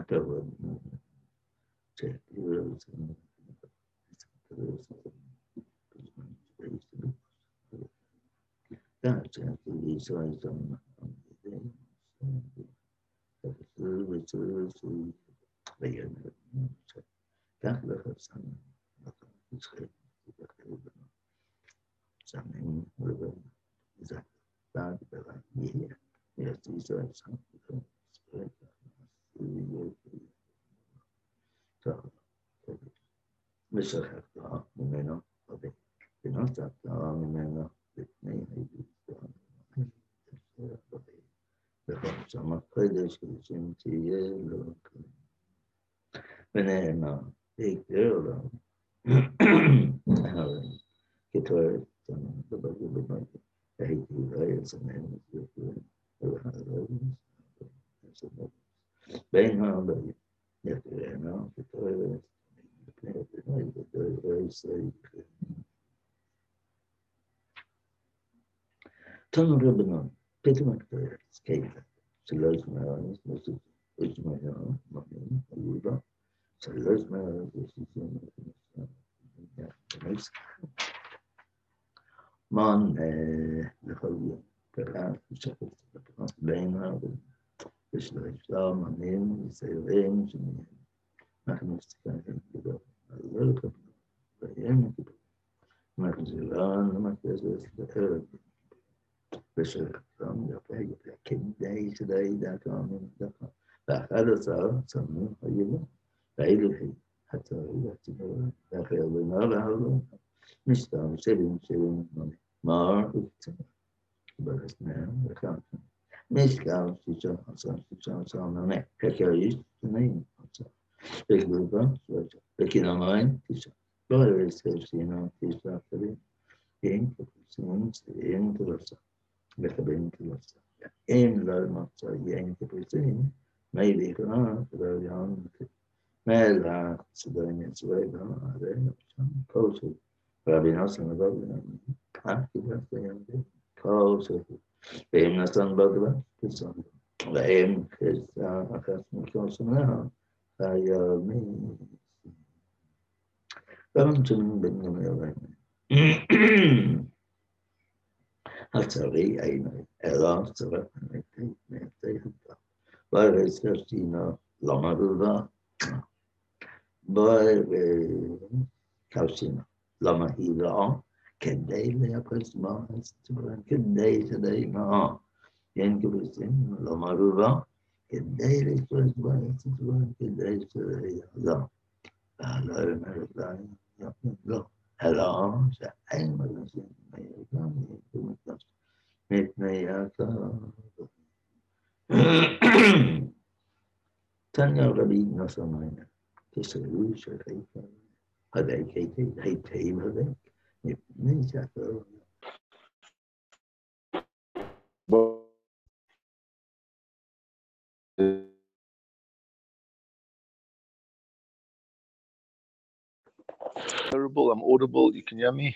Terrible, I'm audible. You can hear me?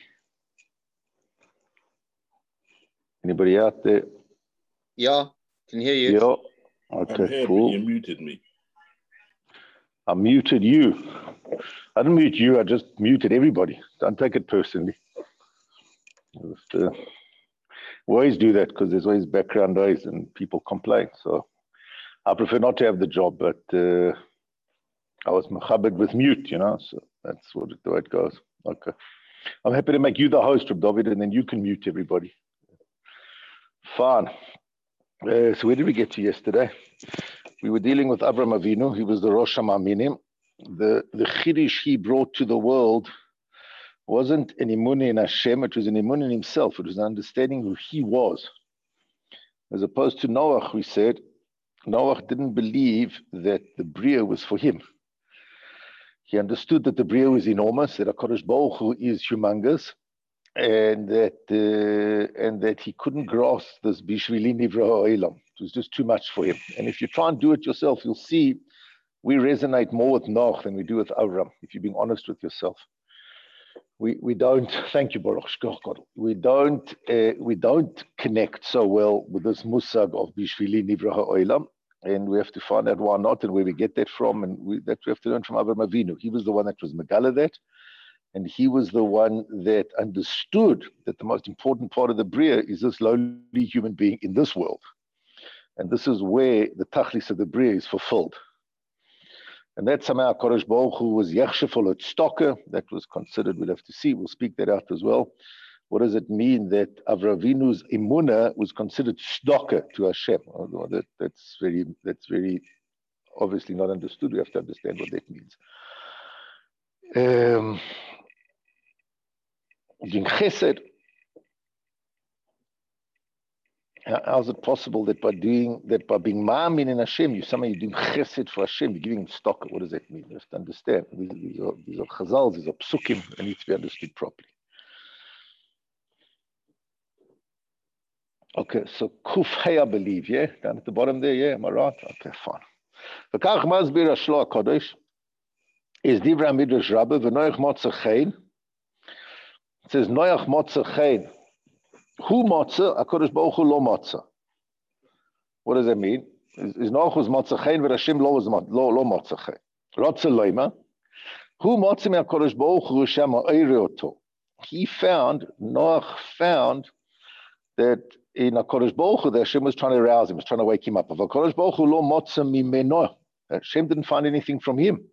Anybody out there? Yeah, can hear you. Yeah. Okay, I'm here, cool. but you muted me. I muted you. I didn't mute you, I just muted everybody. Don't take it personally. We always do that because there's always background noise and people complain. So I prefer not to have the job, but I was mechabed with mute, you know, so that's the way it goes. Okay. I'm happy to make you the host, Reb David, and then you can mute everybody. Fine. So where did we get to yesterday? We were dealing with Avraham Avinu. He was the Rosh HaMa'aminim. The Chiddush he brought to the world wasn't an imun in Hashem, it was an imun in himself. It was an understanding who he was. As opposed to Noach, we said, Noach didn't believe that the Bria was for him. He understood that the Bria was enormous, that HaKadosh Baruch Hu is humongous, and that he couldn't grasp this Bishvili Nivra Ha'olam. It was just too much for him. And if you try and do it yourself, you'll see we resonate more with Noach than we do with Avram, if you're being honest with yourself. We don't, thank you, Baruch Shkoch, we don't connect so well with this musag of Bishvili Nivra Ha'olam. And we have to find out why not and where we get that from. And that we have to learn from Avraham Avinu. He was the one that was Megala that. And he was the one that understood that the most important part of the Bria is this lowly human being in this world. And this is where the Tachlis of the Bria is fulfilled. And that somehow Kodesh Baruch Hu was Yechshefol at Stocker. That was considered, we'll have to see, we'll speak that out as well. What does it mean that Avraham Avinu's Emunah was considered Stocker to Hashem? That's very obviously not understood. We have to understand what that means. Doing chesed, how is it possible that by being ma'amin in Hashem, you're doing chesed for Hashem, you're giving him stock? What does that mean? You have to understand. These are chazals, these are psukim, they need to be understood properly. Okay, so Kuf Hey, I believe, yeah? Down at the bottom there, yeah? Am I right? Okay, fine. V'kach mazbir Ashlo HaKodesh is Divra Midrash Rabbe v'noich motzah chein. It says, Noach motzah chein. Who motzah? HaKodesh Baruch Hu lo motzah. What does that mean? Is Noach was motzah chein, but Hashem lo motzah chein. Rotze loima. Who motzah me HaKodesh Baruch Hu Hashem ha'oire oto. Noach found that in HaKodesh Baruch Hu, that Hashem was trying to arouse him, was trying to wake him up. But HaKodesh Baruch Hu lo motzah mimeno. Hashem didn't find anything from him.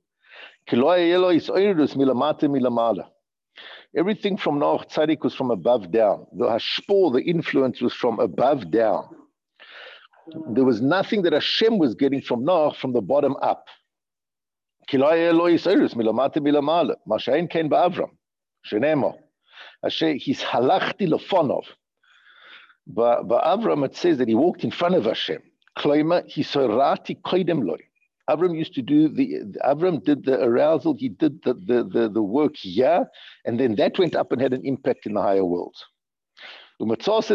Everything from Noach Tzaddik was from above down. The hashpor, the influence was from above down. There was nothing that Hashem was getting from Noach from the bottom up. Mashain ken ba'Avram. Shenemo. He's halachti lefonov. But Avram, it says that he walked in front of Hashem. Kloima, he sorati koidem loy. Avram used to do Avram did the arousal, he did the work here, and then that went up and had an impact in the higher worlds. And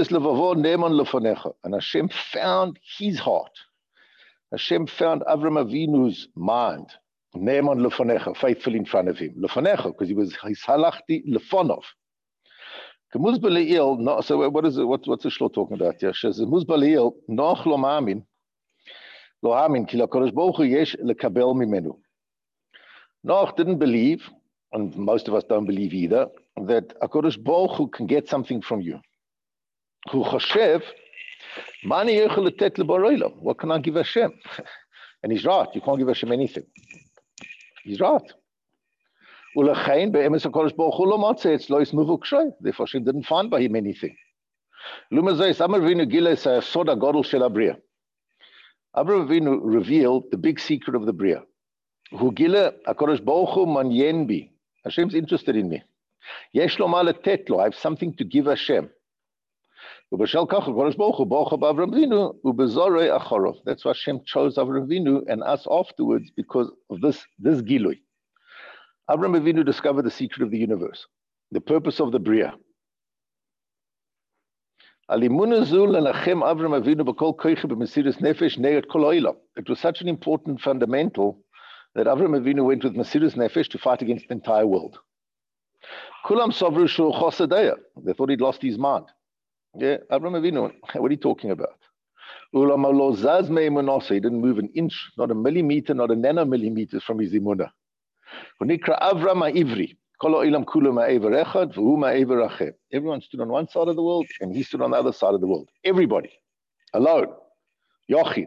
Hashem found his heart. Hashem found Avram Avinu's mind. Ne'eman lefonecha, faithful in front of him. Lefonecha, because he was his halachti lefonov. So what is it? What's the shlo talking about here? Noach lo ma'amin. Noach didn't believe, and most of us don't believe either, that HaKadosh Baruch Hu can get something from you. What can I give Hashem? And he's right, you can't give Hashem anything. He's right. Therefore, Hashem didn't find by him anything. Avraham Avinu revealed the big secret of the Bria. Hashem's interested in me. I have something to give Hashem. That's why Hashem chose Avraham Avinu and us afterwards, because of this Gilui. Avraham Avinu discovered the secret of the universe, the purpose of the Bria. It was such an important fundamental that Avraham Avinu went with Mesiras Nefesh to fight against the entire world. They thought he'd lost his mind. Yeah, Avraham Avinu, what are you talking about? He didn't move an inch, not a millimeter, not a nanomillimeter from his imunah. Everyone stood on one side of the world and he stood on the other side of the world. Everybody, alone, Yochid.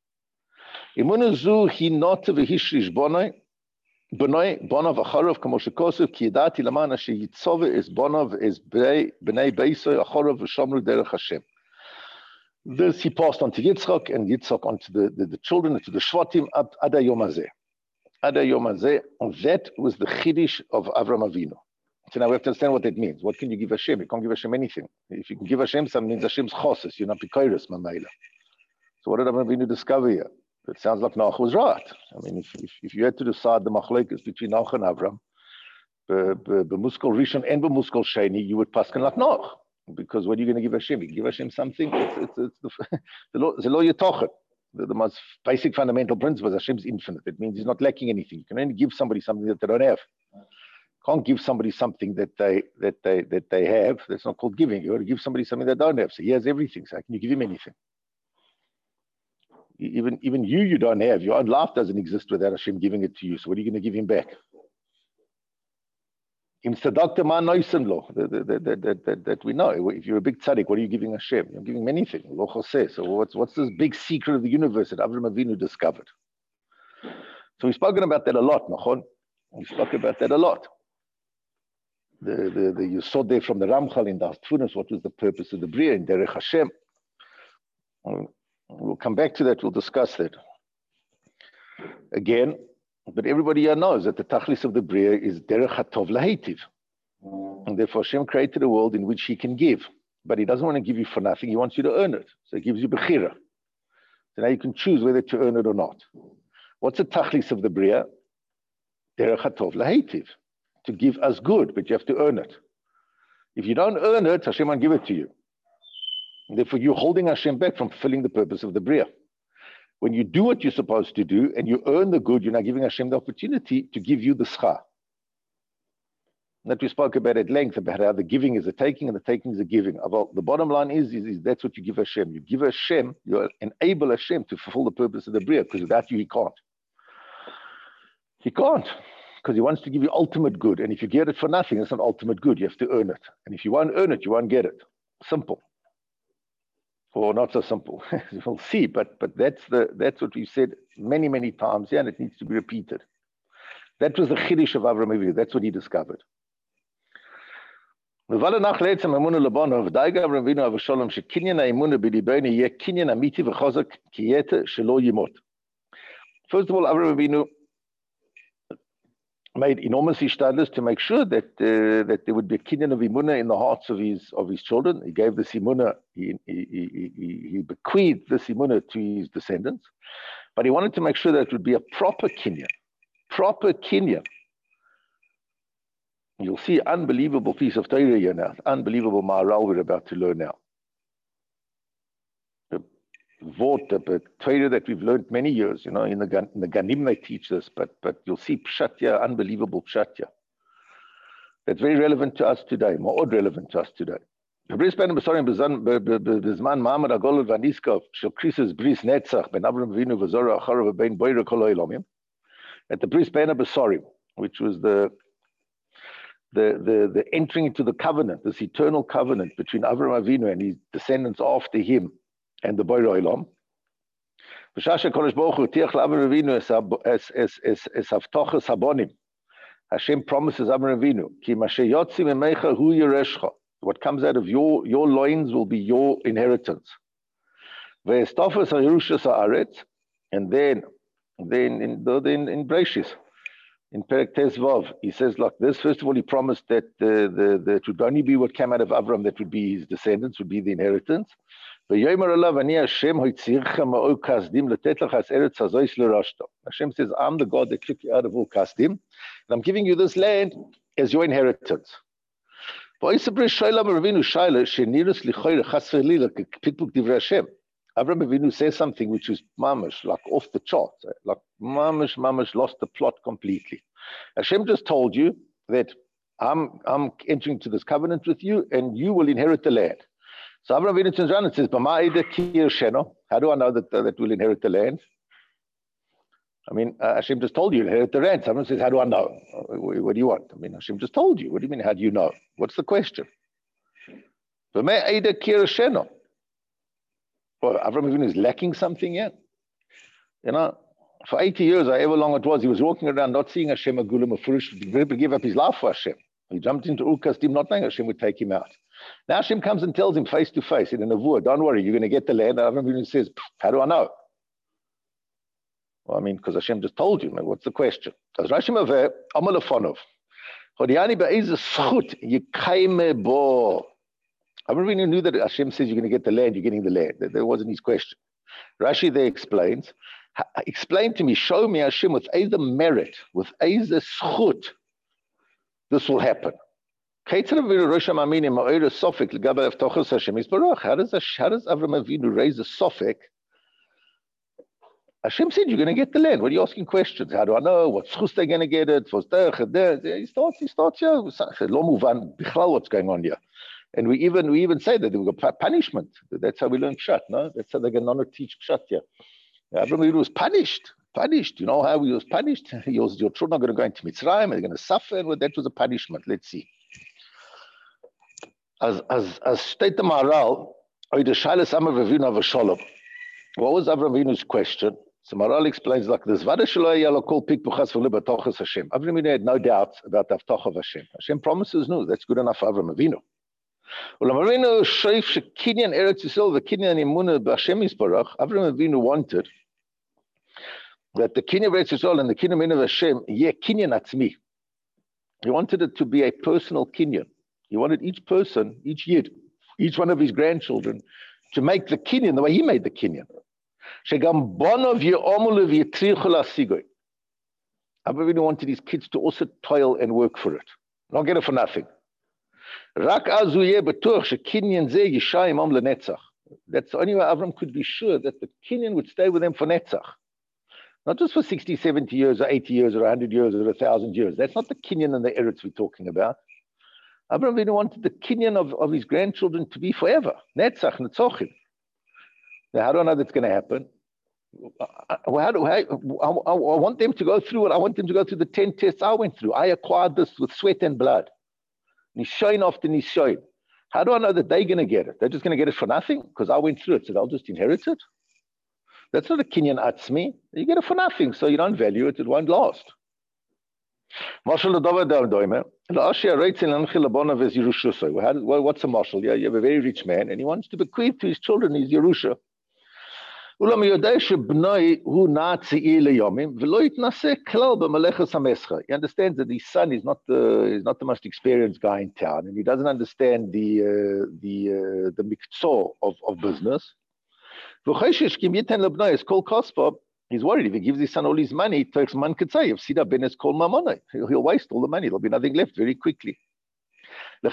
This he passed on to Yitzchak, and Yitzchak on to the children, to the Shvatim, Ada Yom Hazeh. Ada Yom Hazeh, and that was the Chiddush of Avraham Avinu. So now we have to understand what that means. What can you give Hashem? You can't give Hashem anything. If you can give Hashem something, it means Hashem's chosses. You're not Pikoros, Mamela. So what did Avraham Avinu discover here? It sounds like Noach was right. I mean, if you had to decide the machlekes between Noach and Avram, b'muskol Rishon and b'muskol Sheni, you would paskin like Noach. Because what are you going to give Hashem? You give Hashem something, it's the law Yetochet. The most basic fundamental principle is Hashem's infinite. It means he's not lacking anything. You can only give somebody something that they don't have. Can't give somebody something that they have. That's not called giving. You got to give somebody something they don't have. So he has everything. So how can you give him anything? Even you don't have. Your own life doesn't exist without Hashem giving it to you. So what are you going to give him back? That we know. If you're a big tzaddik, what are you giving Hashem? You're giving many things. So what's this big secret of the universe that Avraham Avinu discovered? So we've spoken about that a lot, Nachon. We spoke about that a lot. You saw there from the Ramchal in the Tfunos, what was the purpose of the Bria in Derech Hashem. We'll come back to that. We'll discuss that again. But everybody here knows that the Tachlis of the Bria is Derech HaTov Lahitiv. And therefore Hashem created a world in which he can give. But he doesn't want to give you for nothing. He wants you to earn it. So he gives you Bechira. So now you can choose whether to earn it or not. What's the Tachlis of the Bria? Derech HaTov Lahitiv. To give us good, but you have to earn it. If you don't earn it, Hashem won't give it to you. And therefore you're holding Hashem back from fulfilling the purpose of the Bria. When you do what you're supposed to do and you earn the good, you're now giving Hashem the opportunity to give you the schar. That we spoke about at length, about how the giving is a taking and the taking is a giving. The bottom line is that's what you give Hashem. You give Hashem, you enable Hashem to fulfill the purpose of the Bria, because without you, he can't. He can't, because he wants to give you ultimate good. And if you get it for nothing, it's not ultimate good. You have to earn it. And if you won't earn it, you won't get it. Simple. Or not so simple. We'll see, but that's what we've said many, many times, and it needs to be repeated. That was the Chiddush of Avraham Avinu. That's what he discovered. First of all, Avraham Avinu made enormous ishtadlus to make sure that there would be a kinyan of imunah in the hearts of his children. He gave this imunah, he bequeathed this imunah to his descendants, but he wanted to make sure that it would be a proper kinyan. Proper kinyan. You'll see an unbelievable piece of Torah here now, unbelievable Maharal we're about to learn now. The Torah that we've learned many years, in the Ganim they teach this, but you'll see Pshatya, unbelievable Pshatya. That's very relevant to us today, more relevant to us today. At the Bris Bein HaBesarim, which was the entering into the covenant, this eternal covenant between Avraham Avinu and his descendants after him, and the Borei Olam. Hashem promises Avraham Avinu, Ki mashe yotzi mimecha hu yereshcha. What comes out of your loins will be your inheritance. Ve'estofas ha'yerushas ha'aretz, and then in Breshis, in Perek Tes Vav, he says like this. First of all, he promised that it would only be what came out of Avram that would be his descendants, would be the inheritance. Hashem says, I'm the God that took you out of Ur Kasdim, and I'm giving you this land as your inheritance. Avraham Avinu says something which is mamash, like off the chart, like mamash lost the plot completely. Hashem just told you that I'm entering into this covenant with you, and you will inherit the land. So Avraham Avinu turns around and says, how do I know that we'll inherit the land? I mean, Hashem just told you to inherit the land. Someone says, how do I know? What do you want? I mean, Hashem just told you. What do you mean, how do you know? What's the question? Well, Avraham Avinu is lacking something yet. For 80 years, however long it was, he was walking around not seeing Hashem Agulam Mefurish, to give up his life for Hashem. He jumped into Ur Kasdim not knowing Hashem would take him out. Now Hashem comes and tells him face to face in a nevuah, don't worry, you're going to get the land. And Avraham Avinu says, how do I know? Well, I mean, because Hashem just told you. What's the question? Avraham Avinu knew that Hashem says you're going to get the land, you're getting the land. That wasn't his question. Rashi there explains, explain to me, show me Hashem with either merit, with either schut, this will happen. How does Avraham Avinu raise a sofek? Hashem said you're going to get the land. What are you asking questions? How do I know? What schus they're going to get it? He starts here. What's going on here? And we even say that we've got punishment. That's how we learn Pshat, no? That's how they're going to teach Pshat here. Abraham Avinu was punished. You know how he was punished? Your children are going to go into Mitzrayim, they're going to suffer, and that was a punishment. Let's see. As state the Maharal, what was Avraham Avinu's question? So Maharal explains like this: Avraham Avinu had no doubt about the Avtach of Hashem. Hashem promises, no, that's good enough for Avraham Avinu. Avraham Avinu wanted that the Kinyan of Eretz Yisrael and the Kinyan of Hashem, Kinyan Atzmi. He wanted it to be a personal Kinyan. He wanted each person, each Yid, each one of his grandchildren, to make the Kinyan the way he made the Kinyan. Avraham wanted his kids to also toil and work for it. Not get it for nothing. That's the only way Avram could be sure that the Kinyan would stay with them for Netzach. Not just for 60, 70 years, or 80 years, or 100 years, or 1,000 years. That's not the Kinyan and the Eretz we're talking about. Avraham Avinu wanted the Kinyan of his grandchildren to be forever. Netzach, Netzochim. Now, how do I know that's going to happen? I want them to go through it. I want them to go through the 10 tests I went through. I acquired this with sweat and blood. Nishoin after Nishoin. How do I know that they're going to get it? They're just going to get it for nothing? Because I went through it, so they'll just inherit it? That's not a Kinyan Atzmi. You get it for nothing, so you don't value it. It won't last. What's a marshal? Yeah, you have a very rich man, and he wants to bequeath to his children his Yerusha. He understands that his son is not the most experienced guy in town, and he doesn't understand the miktzor of business. He's worried if he gives his son all his money, he'll waste all the money. There'll be nothing left very quickly. What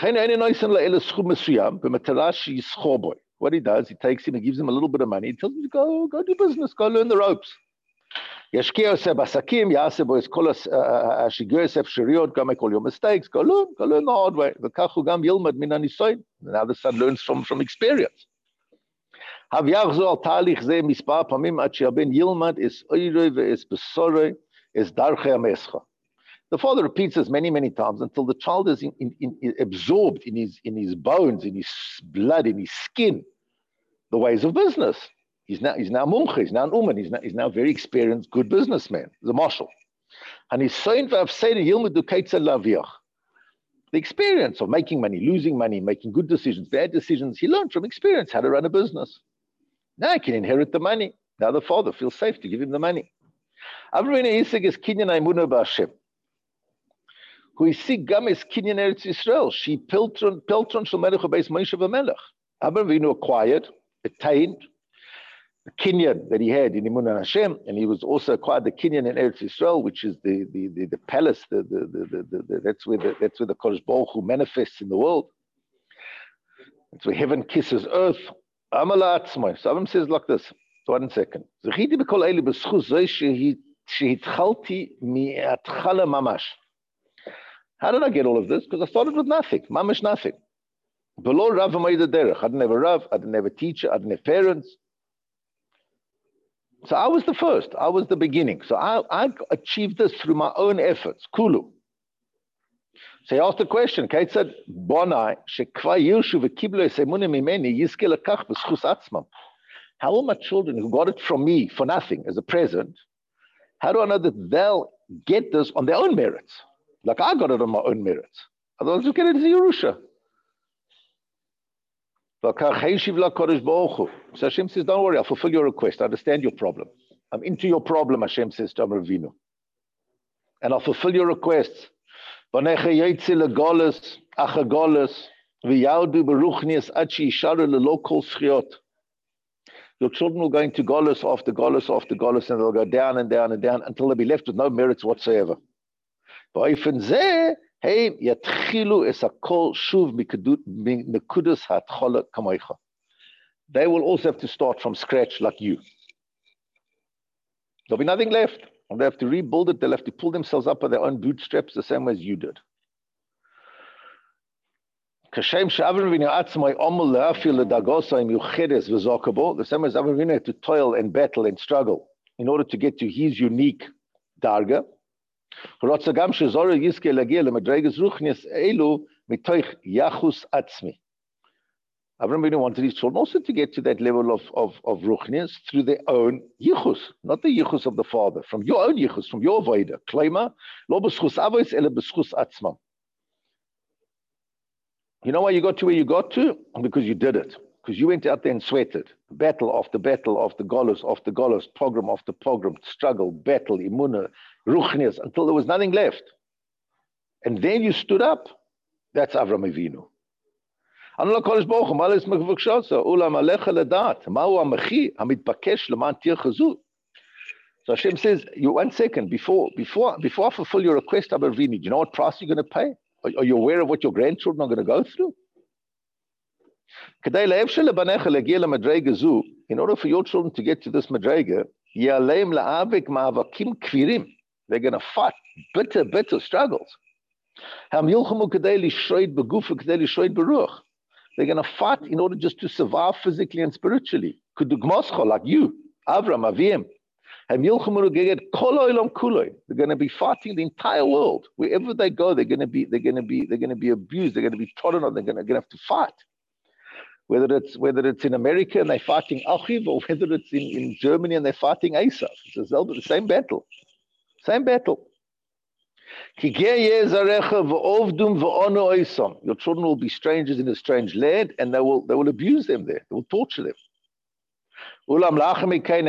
he does, he takes him and gives him a little bit of money. He tells him to go do business, go learn the ropes. Go make all your mistakes, go learn the hard way. Now the son learns from experience. The father repeats this many, many times until the child is absorbed in his bones, in his blood, in his skin, the ways of business. He's now mumche, he's now an uman, he's now a very experienced, good businessman, the marshal. And he's saying the experience of making money, losing money, making good decisions, bad decisions, he learned from experience how to run a business. Now he can inherit the money. Now the father feels safe to give him the money. Avraham Yitzchak is Kinyan Emunah b'Hashem. Who is sick gam is Kinyan Eretz Yisrael. She piltron shel melech ubeis Moshe v'melech. Avraham Avinu acquired, attained the Kinyan that he had in Emunah Hashem, and he was also acquired the Kinyan in Eretz Yisrael, which is the palace. That's where the Kodesh Baruch Hu manifests in the world. That's where heaven kisses earth. So Avram says like this. 1 second. How did I get all of this? Because I started with nothing. Mamash nothing. Below Rav I didn't have a Rav, I didn't have a teacher, I didn't have parents. So I was the first. I was the beginning. So I achieved this through my own efforts. Kulu. So he asked the question. Kate said, how will my children who got it from me for nothing as a present, how do I know that they'll get this on their own merits? Like I got it on my own merits. Otherwise, you'll get it as a Yerusha. So Hashem says, don't worry, I'll fulfill your request. I understand your problem. I'm into your problem, Hashem says to Avraham Avinu. And I'll fulfill your requests. Your children will go into Golus after Golus after Golus, and they'll go down and down and down until they'll be left with no merits whatsoever. They will also have to start from scratch like you. There'll be nothing left. And they have to rebuild it. They'll have to pull themselves up by their own bootstraps the same way as you did. Kashem she'Avram Avinu atzmai omel le'afil le'dagosa im yuchedes v'zokabo. The same as Avram Avinu had to toil and battle and struggle in order to get to his unique darga. Rotzagam shezora yizke lagia le'madreges ruchnias elu mitoich yachus atzmi. Avram Avinu wanted his children also to get to that level of ruchnias through their own yichus, not the yichus of the father, from your own yichus, from your voida. Kleima lo b'schus avos ele b'schus atzmam. You know why you got to where you got to? Because you did it. Because you went out there and sweated. Battle after battle, after golus, pogrom after pogrom, struggle, battle, imuna, ruchnias, until there was nothing left. And then you stood up. That's Avram Avinu. So Hashem says, you 1 second, before I fulfill your request, Avram Avinu, do you know what price you're going to pay? Are you aware of what your grandchildren are going to go through? In order for your children to get to this madrega, they're going to fight bitter struggles. They're going to fight in order just to survive physically and spiritually. Like you, Avram, Avim. They're going to be fighting the entire world. Wherever they go, they're going to be abused. They're going to be trodden on. They're going to have to fight. Whether it's in America and they're fighting Achiv, or whether it's in Germany and they're fighting Esav. It's the same battle. Same battle. Your children will be strangers in a strange land, and they will abuse them there. They will torture them. Afterwards, they'll come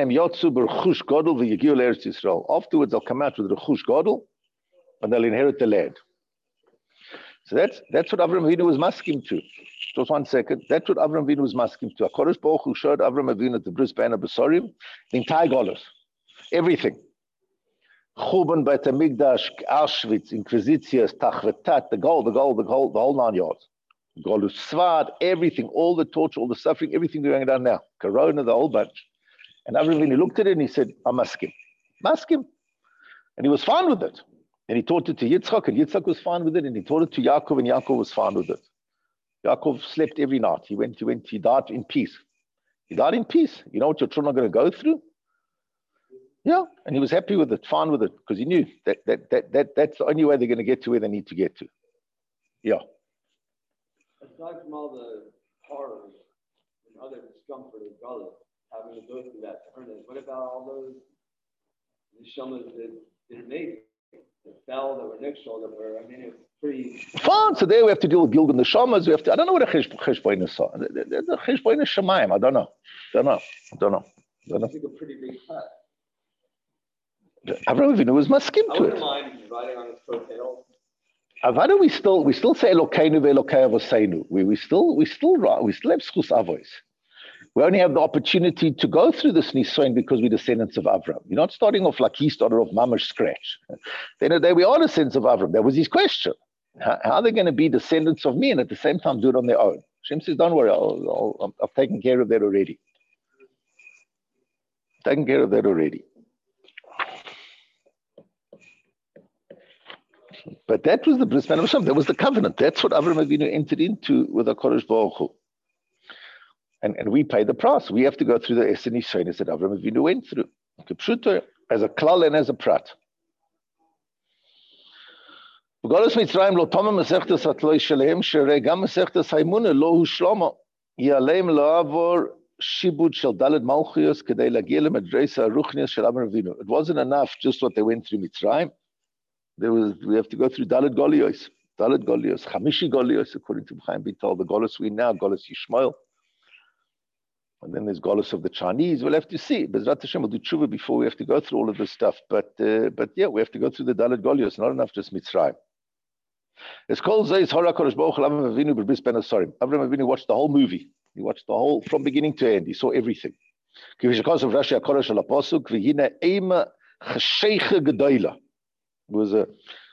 out with Rechush Gadol, and they'll inherit the land. So that's what Avram Avinu was masking to. Just 1 second. That's what Avram Avinu was masking to. HaKadosh Baruch Hu showed Avram Avinu at the Bris Bein HaBesarim, the entire Golus, everything. Chuban, Beit HaMikdash, Auschwitz, Inquisitius, Tachvetat, the whole 9 yards. Golus Svad, everything, all the torture, all the suffering, everything going on now. Corona, the whole bunch. And Avram Avinu looked at it and he said, I mask him. And he was fine with it. And he taught it to Yitzchak, and Yitzchak was fine with it. And he taught it to Yaakov, and Yaakov was fine with it. Yaakov slept every night. He died in peace. He died in peace. You know what your children are going to go through? Yeah. And he was happy with it, fine with it, because he knew that's the only way they're going to get to where they need to get to. Yeah. Aside from all the horrors and other discomfort and gullet, having to go through that furnace, what about all those neshamas that didn't make it? That fell, that were nixal, that were, it's pretty... Fine, so there we have to deal with Gilgal Neshamas. I don't know what a Cheshboin is. The Cheshboin is Shemaim. I don't know. I think a pretty big cut. Avram Avinu was maskim to it. I wouldn't mind riding on his coattails. Avada, we still say Elokeinu ve'Elokei Avoseinu. We still have Schus Avos. We only have the opportunity to go through this Nisoin because we're descendants of Avram. You're not starting off like he started off mamash scratch. At the end of the day, we are descendants of Avram. That was his question. How are they going to be descendants of me and at the same time do it on their own? Hashem says, don't worry, I've taken care of that already. But that was the Bris Bein HaBesarim. That was the covenant. That's what Avram Avinu entered into with HaKadosh Baruch Hu. And we pay the price. We have to go through the Eseni Shainis that Avram Avinu went through. As a klal and as a prat. B'Golus Mitzrayim lo toma mesechtas hatloi shelehem sherei gam mesechtas haimuna lo hushlomo yaleim lo avor shibud shel daled malchuyos kedei lagia lemedresa aruchnias shel Avram Avinu. It wasn't enough just what they went through Mitzrayim. We have to go through Daled Golios, Chamishi Golios, according to Chaim Vital, the Golos we now, Golos Yishmael. And then there's Golos of the Chinese. We'll have to see. Bezrat Hashem will do tshuva before we have to go through all of this stuff. But yeah, we have to go through the Daled Golios, not enough just Mitzrayim. It's called Zayis Hora Kodesh Baruch Avram Avinu B'Bris Bein HaBesarim. Avram Avinu watched the whole movie. He watched the whole, from beginning to end. He saw everything. Kivish HaKos of Rashi HaKodesh Al HaPosuk, V'hina Eima Chesheicha Gedoyla. Was a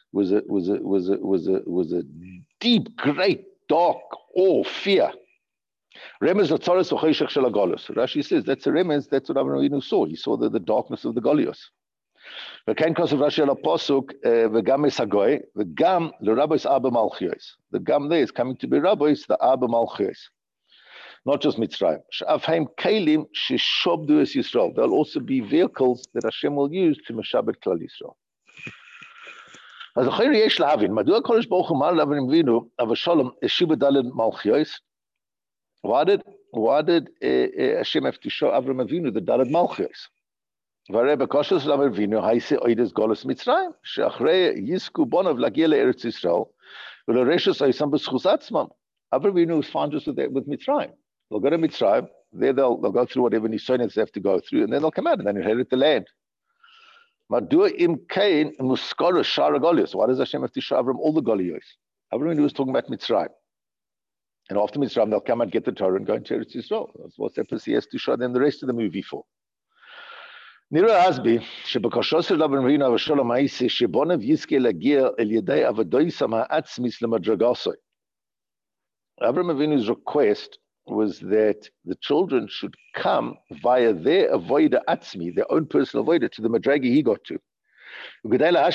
deep, great, dark awe, fear. Remez Latzaris V'Choshech Shel HaGolus. Rashi says that's a remez. That's what Avram Avinu saw. He saw the darkness of the Golios. וכן כוסף רש"י על הפסוק, וגם מסגוי, וגם לרבויס אבא מלכיוס. The gam there is coming to be rabbis, the Abba Malchus. Not just Mitzrayim. She'af haim kelim sheshobdu es Yisrael. There'll also be vehicles that Hashem will use to Meshabet Klal Yisrael. אז אחרי יש להבין, מדוע הקדוש ברוך הוא אמר לאברהם אבינו, אבל שלום, השיבו דלת מלכיוס? Why did Hashem have to show Avraham Avinu the Daled Malchus? והרי בקושי של אברהם אבינו, הייסה אוידס גולוס מצרים, שאחרי יזכו בונוב להגיע לארץ ישראל, ולרשת אויסם בזכות עצמם. Avraham Avinu was found just with Mitzrayim. They'll go to Mitzrayim, there they'll go through whatever Nisonis they have to go through, and then they'll come out and then inherit the land. Madua im kain muskara shara golios. Why does Hashem have to show Avraham all the golios? Avraham was talking about Mitzrayim. And after Mitzrayim, they'll come and get the Torah and go into Eretz Yisrael. That's what he has to show them the rest of the movie for. Nira Asbi, shebakashos el Avraham Avinu avasholom ha'isi, shebonav yizke lagia el yedei avadoisam ha'atzmis lemadragasoi. Avraham Avinu's request was that the children should come via their avoida atzmi, their own personal avoida, to the madragi he got to. To do that,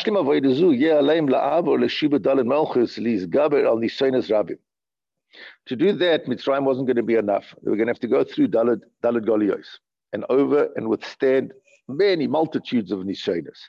Mitzrayim wasn't going to be enough. They were going to have to go through Daled Golios and over and withstand many multitudes of Nisonos.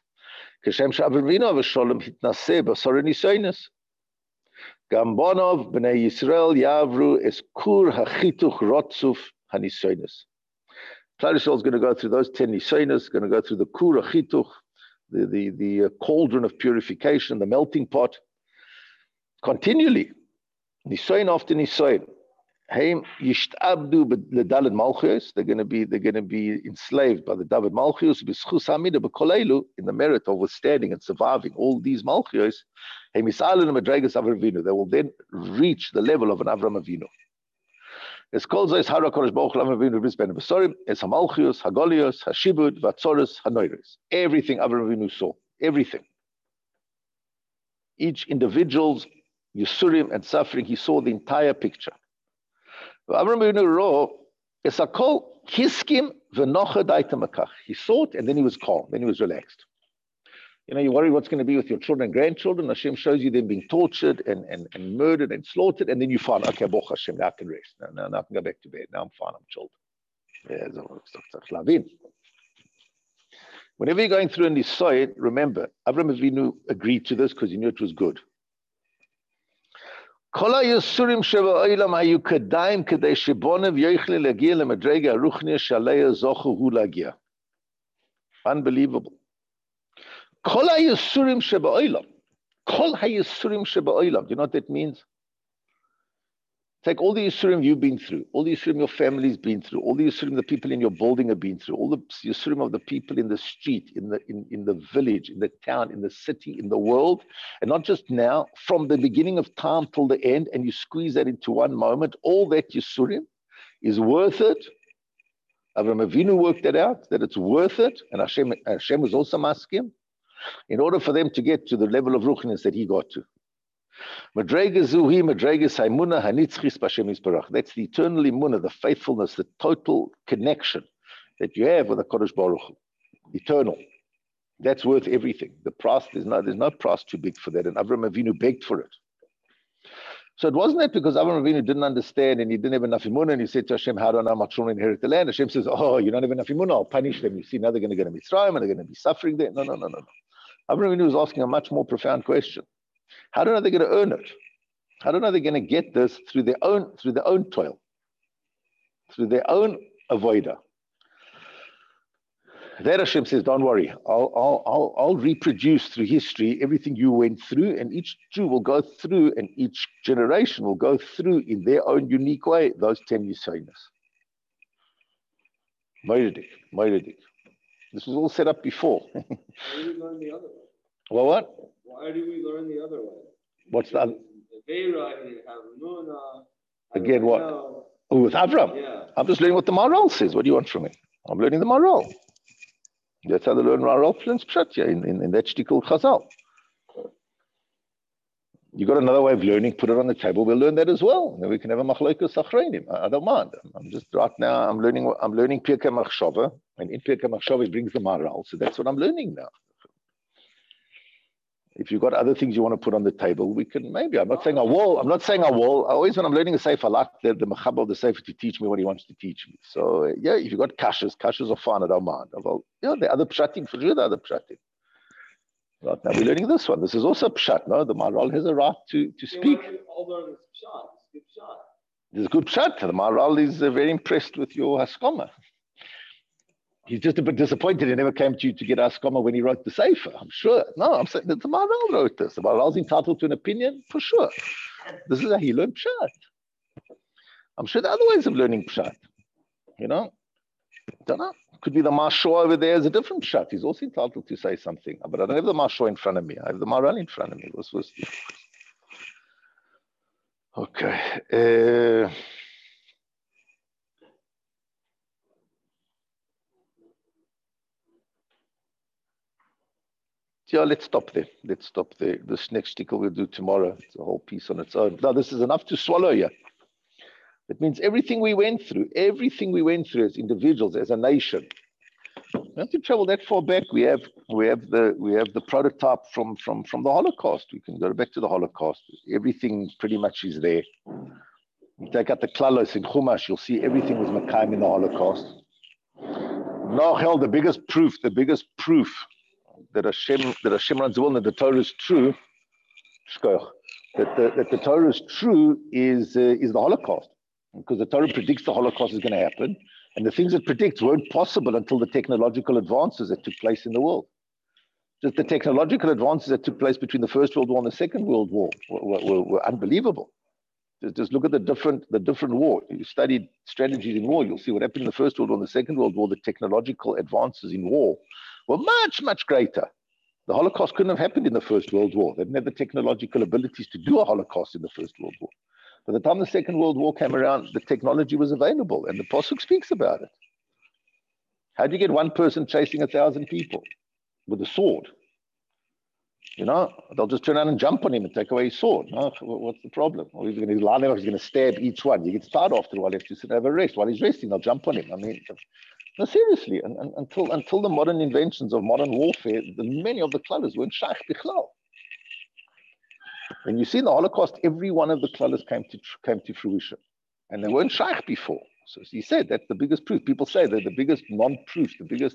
Gambonov b'nei Yisrael yavru es kur hachituch rotzuf hanisonos. Klal Yisrael is going to go through those 10 nisonos, going to go through the kur hachituch, the cauldron of purification, the melting pot, continually, nisoin after nisoin. Heim yishtabdu ledaled malchus. They're going to be enslaved by the David malchus b'schus hamida b'koleilu, in the merit of withstanding and surviving all these malchus. They will then reach the level of an Avraham Avinu. Es kol zeis hara kodesh baruch hu Avraham Avinu b'ris ben besorim, es hamalchios, hagolios, hashibud, vatzoros, hanoires. Everything Avraham Avinu saw, everything. Each individual's yisurim and suffering, he saw the entire picture. Avraham Avinu ro es hakol hiskim v'nocha daita makach. He saw it and then he was calm, then he was relaxed. You know, you worry what's going to be with your children and grandchildren. Hashem shows you them being tortured and murdered and slaughtered, and then you find, okay, Baruch Hashem, now I can rest. Now I can go back to bed. Now I'm fine, I'm chilled. Yeah, whenever you're going through a nisoy, remember, Avraham Avinu agreed to this because he knew it was good. Unbelievable. Kol hayisurim sheba'olam. Kol hayisurim sheba'olam. Do you know what that means? Take all the yisurim you've been through, all the yisurim your family's been through, all the yisurim the people in your building have been through, all the yisurim of the people in the street, in the village, in the town, in the city, in the world, and not just now, from the beginning of time till the end, and you squeeze that into one moment, all that yisurim is worth it. Avraham Avinu worked that out, that it's worth it, and Hashem was also maskim, in order for them to get to the level of ruchnis that he got to. That's the eternal imunah, the faithfulness, the total connection that you have with the Kodesh Baruch Hu. Eternal. That's worth everything. The price, there's no price too big for that, and Avraham Avinu begged for it. So it wasn't that because Avraham Avinu didn't understand and he didn't have enough imunah, and he said to Hashem, how do I know my children inherit the land? Hashem says, oh, you don't have enough imunah, I'll punish them. You see, now they're going to go to Mitzrayim and they're going to be suffering there. No. Avraham Avinu was asking a much more profound question. How do I know they're going to earn it? How do I know they're going to get this through their own toil, through their own avoida? That Hashem says, don't worry, I'll reproduce through history everything you went through, and each Jew will go through, and each generation will go through in their own unique way those 10 Yisainas. Moiridik. This was all set up before. Why do we learn the other way? Well, what? Why do we learn the other way? What's the other? Again, what? Oh, with Avram? Yeah. I'm just learning what the Maharal says. What do you want from me? I'm learning the Maharal. That's how they learn Maharal Flint's Pshatya in that shtickle Chazal. You got another way of learning, put it on the table, we'll learn that as well. Then we can have a machlokas achreinim. I don't mind. I'm just right now, I'm learning Pirkei Machshava, and in Pirkei Machshava it brings the Maharal. So that's what I'm learning now. If you've got other things you want to put on the table, we can maybe. I'm not saying I will. I always, when I'm learning a sefer, I like the mechaba of the sefer to teach me what he wants to teach me. So yeah, if you've got kashas are fine. I don't mind. Well, the other pshatim for sure. The other pshatim. Right now we're learning this one. This is also pshat. No, the Maharal has a right to speak. There's a good pshat. The Maharal is very impressed with your haskama. He's just a bit disappointed he never came to you to get haskama when he wrote the sefer. I'm sure. No, I'm saying that the Maharal wrote this. The Maharal's entitled to an opinion for sure. This is how he learned pshat. I'm sure there are other ways of learning pshat. Don't know. Could be the Mashor over there is a different pshat. He's also entitled to say something. But I don't have the Mashor in front of me. I have the Maharal in front of me. Okay. Yeah, let's stop there. This next sticker we'll do tomorrow. It's a whole piece on its own. Now, this is enough to swallow here. It means everything we went through as individuals, as a nation. We don't have to travel that far back. We have the prototype from the Holocaust. We can go back to the Holocaust. Everything pretty much is there. You take out the klalos in Chumash, you'll see everything was Mekayim in the Holocaust. Nochel, the biggest proof that Hashem runs the world and the Torah is true, that the Torah is true is the Holocaust. Because the Torah predicts the Holocaust is going to happen. And the things it predicts weren't possible until the technological advances that took place in the world. Just the technological advances that took place between the First World War and the Second World War were unbelievable. Just look at the different war. You studied strategies in war, you'll see what happened in the First World War and the Second World War. The technological advances in war were much, much greater. The Holocaust couldn't have happened in the First World War. They didn't have the technological abilities to do a Holocaust in the First World War. By the time the Second World War came around, the technology was available, and the Pasuk speaks about it. How do you get one person chasing 1,000 people with a sword? They'll just turn around and jump on him and take away his sword. No, what's the problem? Or he's going to stab each one. He gets tired after a while. He has to sit and have a rest. While he's resting, they'll jump on him. I mean, no, seriously. Until the modern inventions of modern warfare, many of the klalos weren't shaykh bichlal. When you see in the Holocaust, every one of the klalos came to fruition, and they weren't shaykh before. So he said that's the biggest proof. People say that the biggest non-proof, the biggest,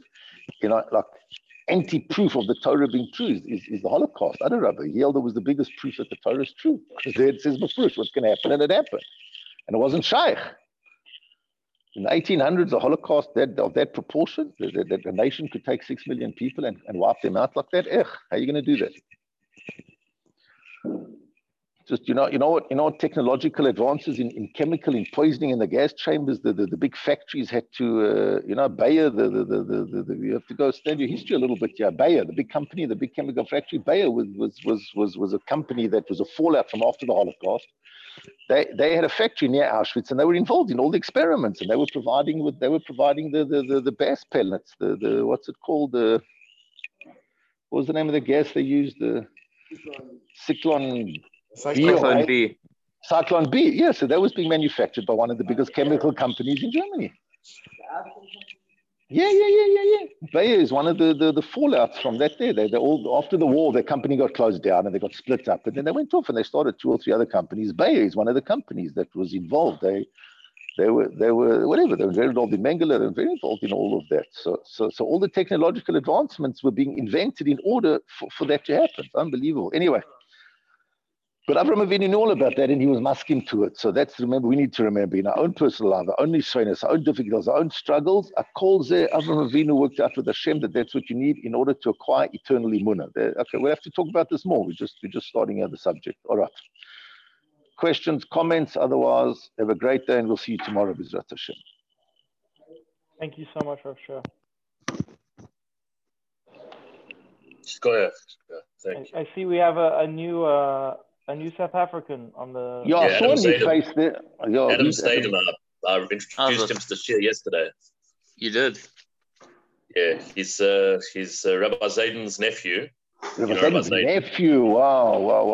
anti-proof of the Torah being true is the Holocaust. I don't know, but Yelda was the biggest proof that the Torah is true. Because there it says, "Mafrush, what's going to happen?" And it happened, and it wasn't shaykh. In the 1800s, the Holocaust of that proportion, that a nation could take 6 million people and wipe them out like that. How are you going to do that? Just you know what technological advances in chemical, in poisoning, in the gas chambers, the big factories had to Bayer, you have to go study your history a little bit. Yeah, Bayer, the big company, the big chemical factory, Bayer was a company that was a fallout from after the Holocaust. They had a factory near Auschwitz, and they were involved in all the experiments, and they were providing the gas pellets, the what's it called, what was the name of the gas they used, the Cyclone B. Cyclone B, yeah. So that was being manufactured by one of the biggest chemical companies in Germany. Yeah. Bayer is one of the fallouts from that there. They all, after the war, their company got closed down and they got split up. And then they went off and they started 2 or 3 other companies. Bayer is one of the companies that was involved. They were whatever. They were very involved in Mengele. They were very involved in all of that. So all the technological advancements were being invented in order for that to happen. It's unbelievable. Anyway. But Avraham Avinu knew all about that, and he was masking to it. So we need to remember in our own personal life, our own nisyonos, our own difficulties, our own struggles. Avraham Avinu worked out with Hashem that's what you need in order to acquire eternal imunah. Okay, we'll have to talk about this more. We're just starting out the subject. All right. Questions, comments? Otherwise, have a great day, and we'll see you tomorrow, B'ezrat Hashem. Thank you so much, Rav Shah. Go ahead. Thank you. I see we have a new South African on the... Yeah, I saw a new face there. Adam Stadler. I introduced him to the shir yesterday. You did? Yeah, he's Rabbi Zayden's nephew. Rabbi Zayden's nephew, wow.